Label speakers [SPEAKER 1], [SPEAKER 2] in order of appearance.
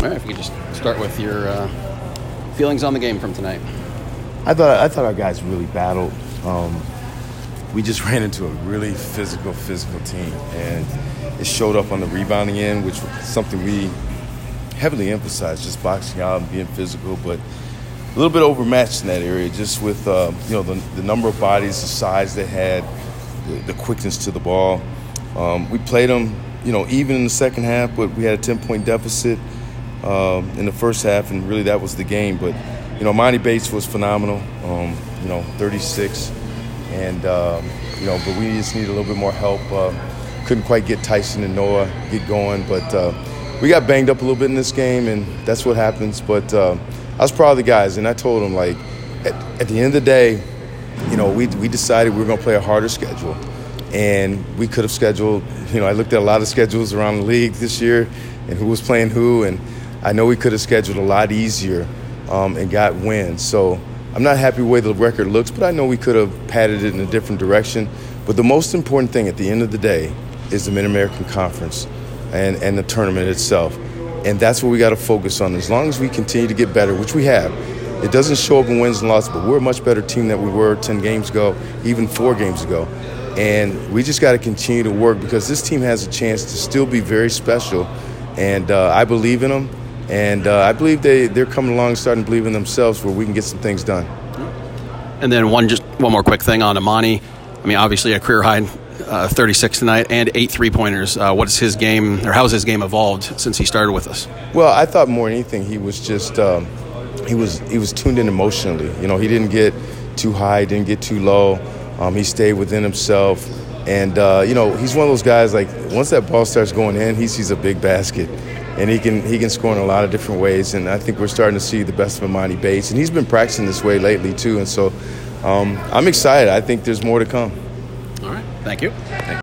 [SPEAKER 1] All right, if we could just start with your feelings on the game from tonight.
[SPEAKER 2] I thought our guys really battled. We just ran into a really physical team, and it showed up on the rebounding end, which was something we heavily emphasized, just boxing out and being physical, but a little bit overmatched in that area, just with the number of bodies, the size they had, the quickness to the ball. We played them, even in the second half, but we had a 10-point deficit in the first half, and really that was the game. But Monty Bates was phenomenal, 36, and but we just needed a little bit more help. Couldn't quite get Tyson and Noah get going, but we got banged up a little bit in this game, and that's what happens. But I was proud of the guys, and I told them, at the end of the day, we decided we were going to play a harder schedule, and we could have scheduled. I looked at a lot of schedules around the league this year, and who was playing who, and I know we could have scheduled a lot easier and got wins. So I'm not happy with the way the record looks, but I know we could have padded it in a different direction. But the most important thing at the end of the day is the Mid-American Conference and the tournament itself. And that's what we got to focus on. As long as we continue to get better, which we have, it doesn't show up in wins and losses, but we're a much better team than we were 10 games ago, even 4 games ago. And we just got to continue to work because this team has a chance to still be very special. And I believe in them. And I believe they're coming along and starting to believe in themselves where we can get some things done.
[SPEAKER 1] And then one more quick thing on Emoni. I mean, obviously a career high 36 tonight and 8 3-pointers. What is his game, or how has his game evolved since he started with us?
[SPEAKER 2] Well, I thought more than anything he was just he was tuned in emotionally. He didn't get too high, didn't get too low. He stayed within himself, and he's one of those guys. Once that ball starts going in, he sees a big basket, and he can score in a lot of different ways. And I think we're starting to see the best of Emoni Bates, and he's been practicing this way lately too. And so I'm excited. I think there's more to come.
[SPEAKER 1] All right, thank you.